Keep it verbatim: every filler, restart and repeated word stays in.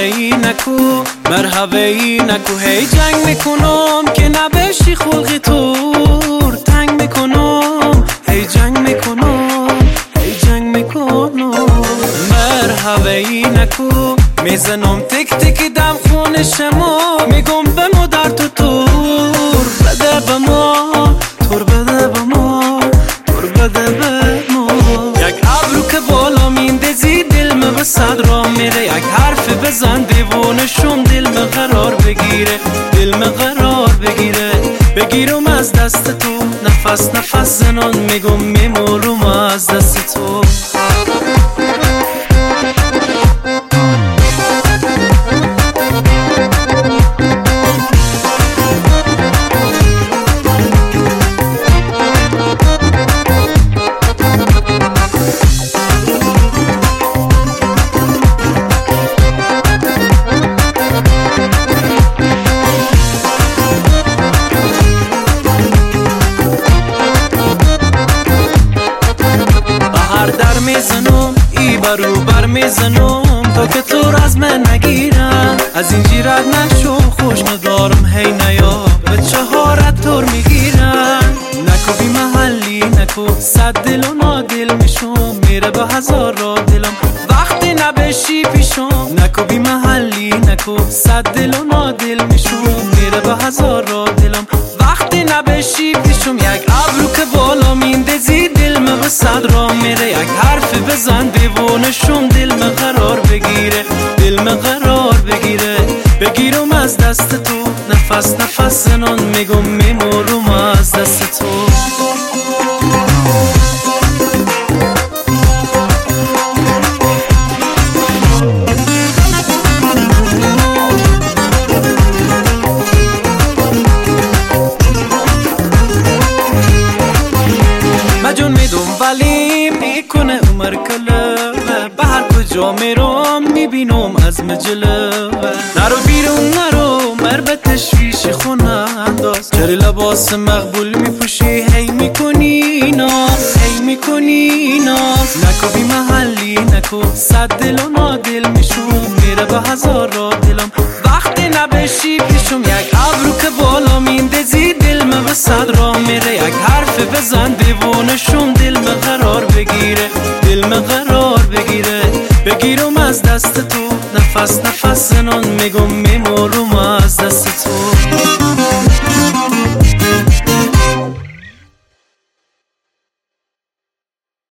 مرحبایی نکو مرحبایی نکو هی جنگ میکنم که نبشی خلقی تور تنگ میکنم هی جنگ میکنم هی جنگ میکنم مرحبایی نکو میزنم تک تک دم خون شما میگم به ما در تو تور بده به ما تور بده به ما تور بده به ما یک ابرو که بالا میندازی دل من به صد را میره یک حرف بزن دیوانه شم دل من قرار بگیره دل من قرار بگیره بگیرم از دست تو نفس نفس زنان میگم میمورم از دست تو در میزنم ای برو بر میزنم تا که تو از من نگیرم از این جیرت نشو خوش ندارم هی نیا به چهارت تور میگیرم نکو بی محلی نکو صد دل و نادل میشم میره به هزار را دلم وقتی نبشی پیشم نکو بی محلی نکو صد دل و نادل میشم میره به هزار را دلم وقتی نبشی پیشم یک ابرو که بالا میندازی دل من به صد را میره یک حرف بزن دیوانه شم دل من قرار بگیره دل من قرار بگیره بگیرم از دست تو نفس نفس زنان میگم میمورم از دست تو مجون میدم ولی میکنه عمر کله به هر کجا میرم میبینم از مجله نرو بیرون نرو مر به تشویش خونه انداز چرا لباس مقبول میپوشی هی میکنی ناز هی میکنی ناز نکو بی محلی نکو صد دل و نادل میشم میره به هزار را دلم وقتی نبشی پیشم یک ابرو که بالا میندازی دل من به صد را میره یک حرف بزن دیوانه شم دل من قرار بگیره دل من قرار بگیره بگیرم از دست تو نفس نفس زنان میگم میمورم از دست تو